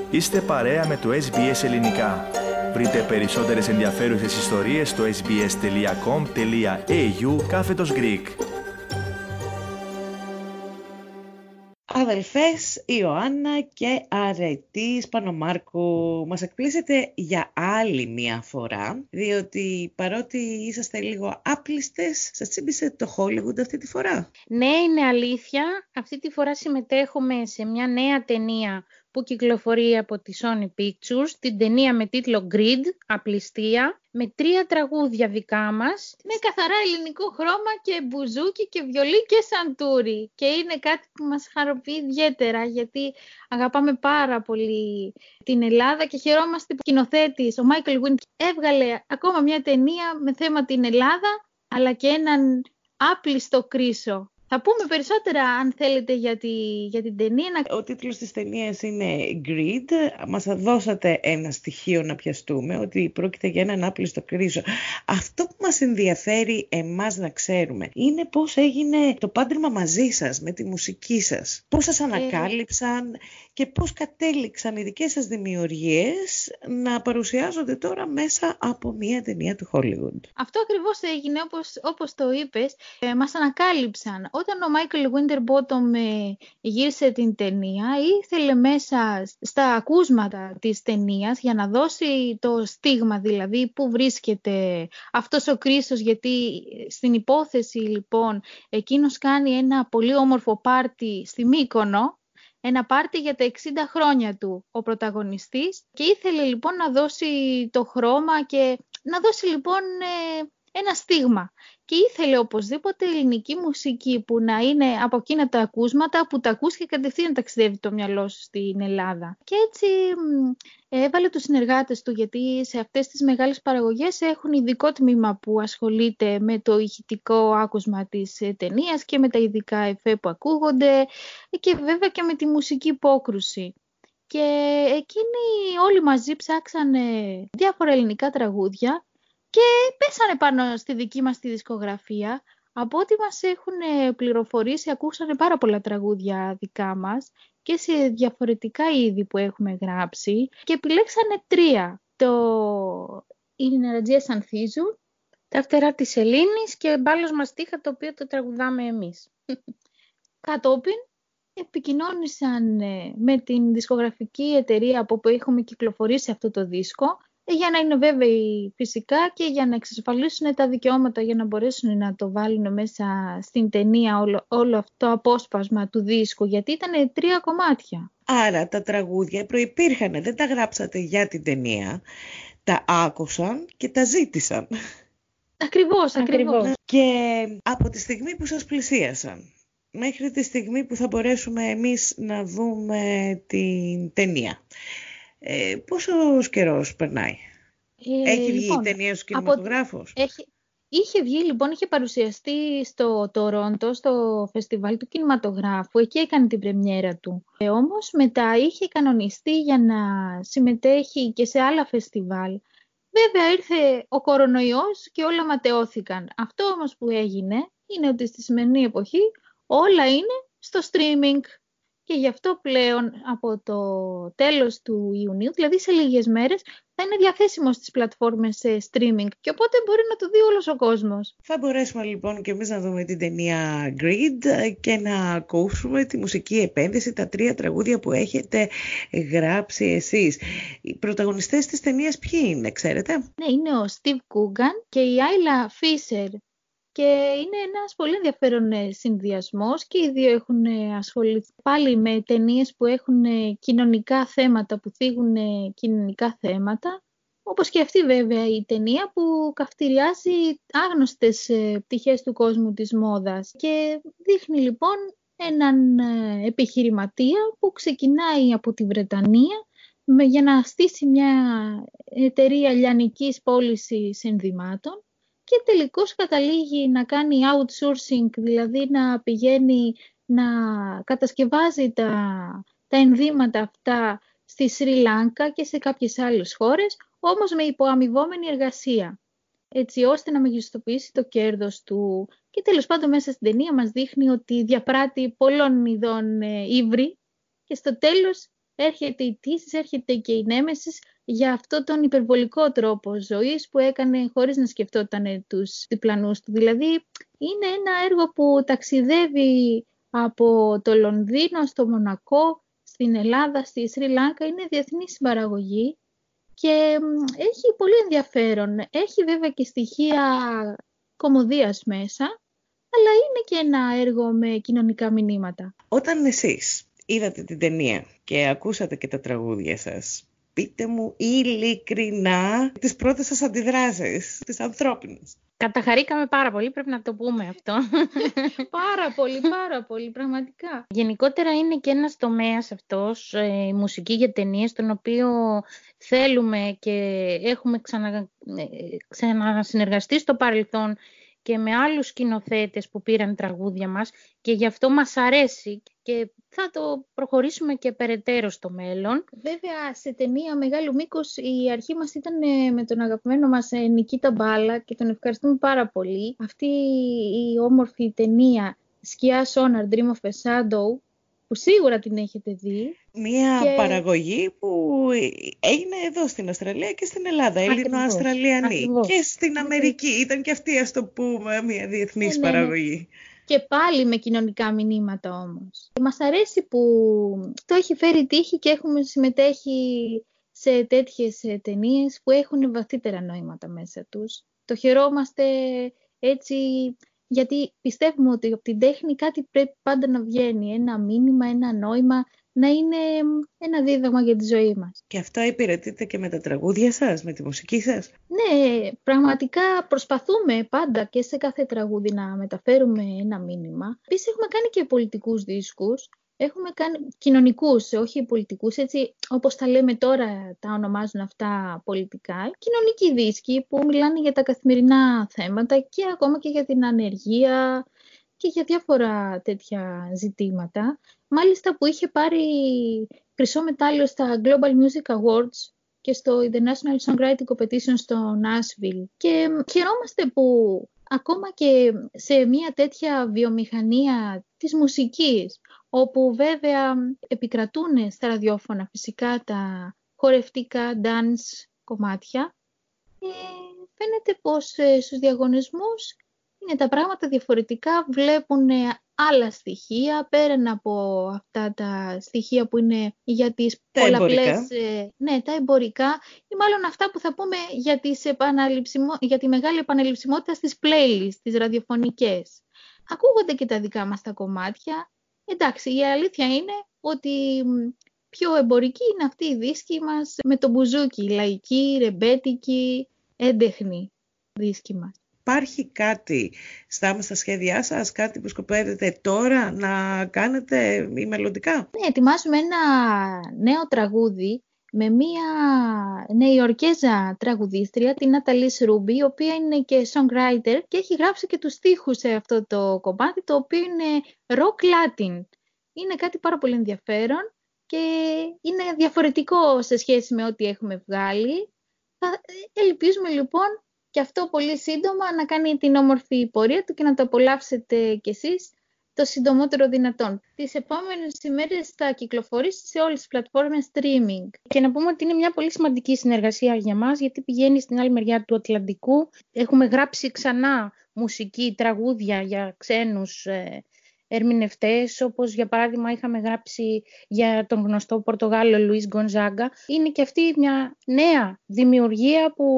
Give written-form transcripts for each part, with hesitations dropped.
Είστε παρέα με το SBS Ελληνικά. Βρείτε περισσότερες ενδιαφέρουσες ιστορίες στο sbs.com.au/Greek. Αδελφές, Ιωάννα και Αρετή Πανομάρκου, μας εκπλήσετε για άλλη μια φορά, διότι παρότι είσαστε λίγο άπλιστες, σας τσίμπησε το Hollywood αυτή τη φορά. Ναι, είναι αλήθεια. Αυτή τη φορά συμμετέχουμε σε μια νέα ταινία που κυκλοφορεί από τη Sony Pictures, την ταινία με τίτλο Grid, απληστία, με 3 τραγούδια δικά μας, με καθαρά ελληνικό χρώμα και μπουζούκι και βιολί και σαντούρι. Και είναι κάτι που μας χαροποιεί ιδιαίτερα, γιατί αγαπάμε πάρα πολύ την Ελλάδα και χαιρόμαστε που ο σκηνοθέτης, ο Michael Wind, έβγαλε ακόμα μια ταινία με θέμα την Ελλάδα, αλλά και έναν άπλιστο κρίσο. Θα πούμε περισσότερα αν θέλετε για την ταινία. Ο τίτλος της ταινίας είναι Grid. Μας δώσατε ένα στοιχείο να πιαστούμε, ότι πρόκειται για έναν άπλιστο κρίσο. Αυτό που μας ενδιαφέρει εμάς να ξέρουμε είναι πώς έγινε το πάντρεμα μαζί σας, με τη μουσική σας. Πώς σας ανακάλυψαν και πώς κατέληξαν οι δικές σας δημιουργίες να παρουσιάζονται τώρα μέσα από μια ταινία του Hollywood. Αυτό ακριβώς έγινε, όπως το είπες, μας ανακάλυψαν. Όταν ο Michael Winterbottom γύρισε την ταινία, ήθελε μέσα στα ακούσματα της ταινίας, για να δώσει το στίγμα, δηλαδή που βρίσκεται αυτός ο κρίσος, γιατί στην υπόθεση λοιπόν εκείνος κάνει ένα πολύ όμορφο πάρτι στη Μύκονο, ένα πάρτι για τα 60 χρόνια του ο πρωταγωνιστής, και ήθελε λοιπόν να δώσει το χρώμα και να δώσει λοιπόν ένα στίγμα. Και ήθελε οπωσδήποτε ελληνική μουσική που να είναι από εκείνα τα ακούσματα που τα ακούς και κατευθείαν ταξιδεύει το μυαλό σου στην Ελλάδα. Και έτσι έβαλε τους συνεργάτες του, γιατί σε αυτές τις μεγάλες παραγωγές έχουν ειδικό τμήμα που ασχολείται με το ηχητικό άκουσμα της ταινίας και με τα ειδικά εφέ που ακούγονται και βέβαια και με τη μουσική υπόκρουση. Και εκείνοι όλοι μαζί ψάξανε διάφορα ελληνικά τραγούδια και πέσανε πάνω στη δική μας τη δισκογραφία. Από ό,τι μας έχουν πληροφορήσει, ακούσανε πάρα πολλά τραγούδια δικά μας και σε διαφορετικά είδη που έχουμε γράψει και επιλέξανε 3. Η Νερατζία Ανθίζου, τα φτερά της Ελλήνης και Μπάλος Μαστίχα, το οποίο το τραγουδάμε εμείς. Κατόπιν επικοινώνησαν με την δισκογραφική εταιρεία από που έχουμε κυκλοφορήσει αυτό το δίσκο, για να είναι βέβαιοι φυσικά και για να εξασφαλίσουν τα δικαιώματα για να μπορέσουν να το βάλουν μέσα στην ταινία όλο αυτό το απόσπασμα του δίσκου, γιατί ήταν 3 κομμάτια. Άρα τα τραγούδια προϋπήρχαν, δεν τα γράψατε για την ταινία, τα άκουσαν και τα ζήτησαν. Ακριβώς. Και από τη στιγμή που σας πλησίασαν μέχρι τη στιγμή που θα μπορέσουμε εμείς να δούμε την ταινία, πόσος καιρός περνάει? Έχει βγει η ταινία στους κινηματογράφους? Είχε βγει λοιπόν, είχε παρουσιαστεί στο Τορόντο, στο φεστιβάλ του κινηματογράφου, εκεί έκανε την πρεμιέρα του. Όμως μετά είχε κανονιστεί για να συμμετέχει και σε άλλα φεστιβάλ. Βέβαια ήρθε ο κορονοϊός και όλα ματαιώθηκαν. Αυτό όμως που έγινε είναι ότι στη σημερινή εποχή όλα είναι στο streaming. Και γι' αυτό πλέον από το τέλος του Ιουνίου, δηλαδή σε λίγες μέρες, θα είναι διαθέσιμο στις πλατφόρμες streaming και οπότε μπορεί να το δει όλος ο κόσμος. Θα μπορέσουμε λοιπόν και εμείς να δούμε την ταινία Grid και να ακούσουμε τη μουσική επένδυση, τα 3 τραγούδια που έχετε γράψει εσείς. Οι πρωταγωνιστές της ταινίας ποιοι είναι, ξέρετε? Ναι, είναι ο Steve Coogan και η Άιλα Fisher. Και είναι ένας πολύ ενδιαφέρον συνδυασμός και οι δύο έχουν ασχοληθεί πάλι με ταινίες που έχουν κοινωνικά θέματα, που θίγουν κοινωνικά θέματα. Όπως και αυτή βέβαια η ταινία που καυτηριάζει άγνωστες πτυχές του κόσμου της μόδας. Και δείχνει λοιπόν έναν επιχειρηματία που ξεκινάει από τη Βρετανία για να στήσει μια εταιρεία λιανικής πώλησης ενδυμάτων. Και τελικώς καταλήγει να κάνει outsourcing, δηλαδή να πηγαίνει να κατασκευάζει τα ενδύματα αυτά στη Σρι Λάνκα και σε κάποιες άλλες χώρες, όμως με υποαμοιβόμενη εργασία, έτσι ώστε να μεγιστοποιήσει το κέρδος του. Και τέλος πάντων μέσα στην ταινία μας δείχνει ότι διαπράττει πολλών ειδών ύβρι και στο τέλος έρχεται η Τύσης, έρχεται και η Νέμεσης για αυτό τον υπερβολικό τρόπο ζωής που έκανε χωρίς να σκεφτόταν τους διπλανούς του. Δηλαδή είναι ένα έργο που ταξιδεύει από το Λονδίνο στο Μονακό, στην Ελλάδα, στη Σρι Λάνκα, είναι διεθνή συμπαραγωγή και έχει πολύ ενδιαφέρον. Έχει βέβαια και στοιχεία κωμωδίας μέσα, αλλά είναι και ένα έργο με κοινωνικά μηνύματα. Όταν εσείς είδατε την ταινία και ακούσατε και τα τραγούδια σας, πείτε μου ειλικρινά τις πρώτες σας αντιδράσεις, τις ανθρώπινες. Καταχαρήκαμε πάρα πολύ, πρέπει να το πούμε αυτό. Πάρα πολύ, πραγματικά. Γενικότερα είναι και ένας τομέας αυτός, η μουσική για ταινίες, τον οποίο θέλουμε και έχουμε ξανασυνεργαστεί στο παρελθόν και με άλλους σκηνοθέτες που πήραν τραγούδια μας και γι' αυτό μας αρέσει και θα το προχωρήσουμε και περαιτέρω στο μέλλον. Βέβαια, σε ταινία μεγάλου μήκους η αρχή μας ήταν με τον αγαπημένο μας Νικίτα Μπάλα και τον ευχαριστούμε πάρα πολύ. Αυτή η όμορφη ταινία Σκιά Sonar, Dream of a Shadow, που σίγουρα την έχετε δει. Μια παραγωγή που έγινε εδώ στην Αυστραλία και στην Ελλάδα, Έλληνο-Αυστραλιανή. Και στην Αμερική ήταν και αυτή, ας το πούμε, μια διεθνής παραγωγή. Και πάλι με κοινωνικά μηνύματα όμως. Μας αρέσει που το έχει φέρει τύχη και έχουμε συμμετέχει σε τέτοιες ταινίες που έχουν βαθύτερα νόηματα μέσα τους. Το χαιρόμαστε έτσι, γιατί πιστεύουμε ότι από την τέχνη κάτι πρέπει πάντα να βγαίνει. Ένα μήνυμα, ένα νόημα, να είναι ένα δίδαγμα για τη ζωή μας. Και αυτό υπηρετείτε και με τα τραγούδια σας, με τη μουσική σας? Ναι, πραγματικά προσπαθούμε πάντα και σε κάθε τραγούδι να μεταφέρουμε ένα μήνυμα. Επίσης έχουμε κάνει και πολιτικούς δίσκους. Έχουμε κάνει κοινωνικούς, όχι πολιτικούς, έτσι όπως τα λέμε τώρα, τα ονομάζουν αυτά πολιτικά. Κοινωνικοί δίσκοι που μιλάνε για τα καθημερινά θέματα και ακόμα και για την ανεργία και για διάφορα τέτοια ζητήματα. Μάλιστα που είχε πάρει χρυσό μετάλλιο στα Global Music Awards και στο International Songwriting Competition στο Nashville. Και χαιρόμαστε που ακόμα και σε μια τέτοια βιομηχανία της μουσικής, όπου βέβαια επικρατούν στα ραδιόφωνα φυσικά τα χορευτικά dance κομμάτια, φαίνεται πως στους διαγωνισμούς είναι τα πράγματα διαφορετικά, βλέπουν άλλα στοιχεία πέραν από αυτά τα στοιχεία που είναι για τις πολλαπλές, τα εμπορικά ή μάλλον αυτά που θα πούμε για τη μεγάλη επαναληψιμότητα στις playlists, τις ραδιοφωνικές. Ακούγονται και τα δικά μας τα κομμάτια. Εντάξει, η αλήθεια είναι ότι πιο εμπορική είναι αυτή η δίσκη μας με το μπουζούκι, λαϊκή, ρεμπέτικη, έντεχνη δίσκη μας. Υπάρχει κάτι στα σχέδιά σας, κάτι που σκοπεύετε τώρα να κάνετε ή μελλοντικά? Ναι, ετοιμάζουμε ένα νέο τραγούδι με μία Νεϊορκέζα τραγουδίστρια, την Ναταλής Ρούμπι, η οποία είναι και songwriter και έχει γράψει και τους στίχους σε αυτό το κομμάτι, το οποίο είναι rock latin. Είναι κάτι πάρα πολύ ενδιαφέρον και είναι διαφορετικό σε σχέση με ό,τι έχουμε βγάλει. Ελπίζουμε λοιπόν και αυτό πολύ σύντομα να κάνει την όμορφη πορεία του και να το απολαύσετε κι εσείς το συντομότερο δυνατόν. Τις επόμενες ημέρες θα κυκλοφορήσει σε όλες τις πλατφόρμες streaming. Και να πούμε ότι είναι μια πολύ σημαντική συνεργασία για μας, γιατί πηγαίνει στην άλλη μεριά του Ατλαντικού. Έχουμε γράψει ξανά μουσική, τραγούδια για ξένους ερμηνευτές, όπως για παράδειγμα είχαμε γράψει για τον γνωστό Πορτογάλο Λουίς Γκονζάγκα. Είναι και αυτή μια νέα δημιουργία που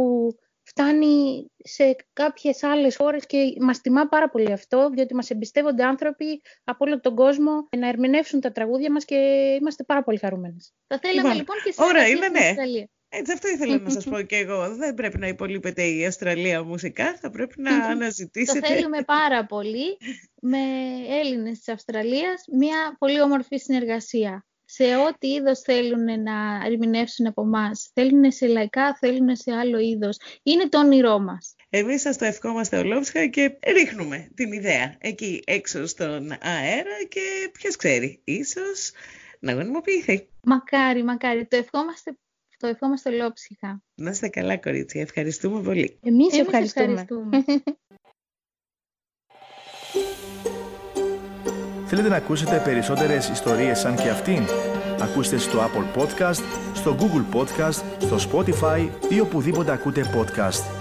φτάνει σε κάποιες άλλες χώρες και μας τιμά πάρα πολύ αυτό, διότι μας εμπιστεύονται άνθρωποι από όλο τον κόσμο να ερμηνεύσουν τα τραγούδια μας και είμαστε πάρα πολύ χαρούμενες. Θα θέλαμε λοιπόν και στην Αυστραλία. Έτσι, αυτό ήθελα να σας πω και εγώ. Δεν πρέπει να υπολείπεται η Αυστραλία μουσικά, θα πρέπει να αναζητήσετε. Το θέλουμε πάρα πολύ με Έλληνες της Αυστραλίας, μια πολύ όμορφη συνεργασία. Σε ό,τι είδος θέλουν να ερμηνεύσουν από εμάς. Θέλουν σε λαϊκά, θέλουν σε άλλο είδος. Είναι το όνειρό μας. Εμείς σας το ευχόμαστε ολόψυχα και ρίχνουμε την ιδέα εκεί έξω στον αέρα και ποιος ξέρει, ίσως να γονιμοποιηθεί. Μακάρι, μακάρι. Το ευχόμαστε ολόψυχα. Να είστε καλά, κορίτσια. Ευχαριστούμε πολύ. Εμείς ευχαριστούμε. Θέλετε να ακούσετε περισσότερες ιστορίες σαν και αυτήν? Ακούστε στο Apple Podcast, στο Google Podcast, στο Spotify ή οπουδήποτε ακούτε podcast.